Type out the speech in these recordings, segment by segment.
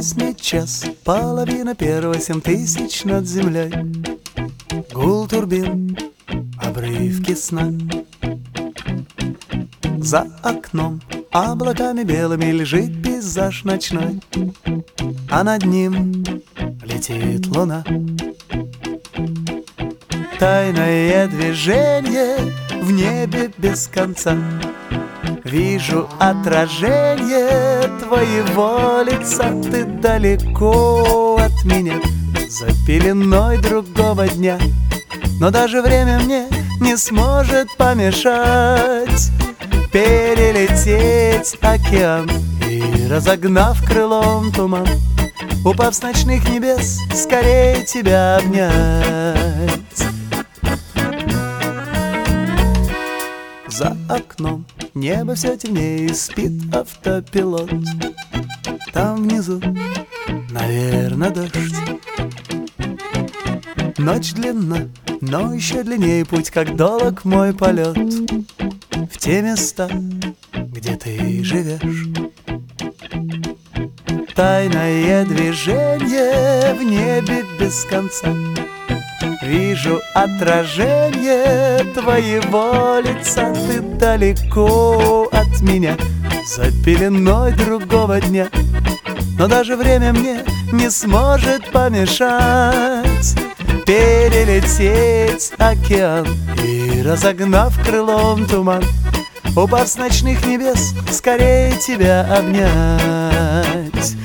8 час, половина первого, 7000 над землей. Гул турбин, обрывки сна. За окном облаками белыми лежит пейзаж ночной, а над ним летит луна. Тайное движение в небе без конца. Вижу отражение твоего лица. Ты далеко от меня, за пеленой другого дня, но даже время мне не сможет помешать перелететь океан и, разогнав крылом туман, упав с ночных небес, скорее тебя обнять. За окном небо все темнее, и спит автопилот. Там внизу, наверное, дождь. Ночь длинна, но еще длиннее путь, как долг мой полет в те места, где ты живешь. Тайное движение в небе без конца. Вижу отражение твоего лица. Ты далеко от меня, за пеленой другого дня, но даже время мне не сможет помешать перелететь океан и, разогнав крылом туман, упав с ночных небес, скорее тебя обнять.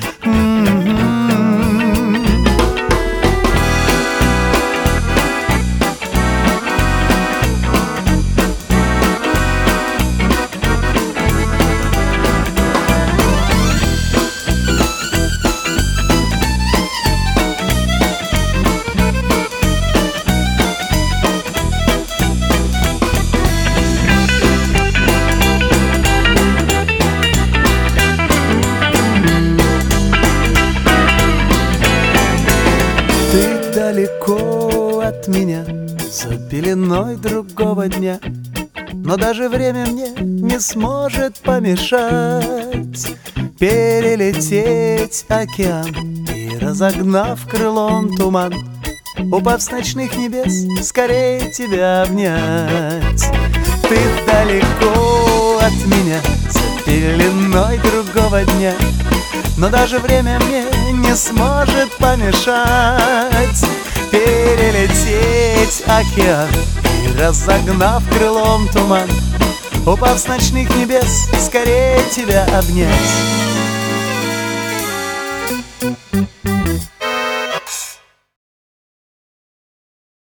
Ты далеко от меня, за пеленой другого дня, но даже время мне не сможет помешать перелететь океан и, разогнав крылом туман, упав с ночных небес, скорее тебя обнять. Ты далеко от меня, за пеленой другого дня, но даже время мне не сможет помешать перелететь океан и, разогнав крылом туман, упав с ночных небес, скорее тебя обнять.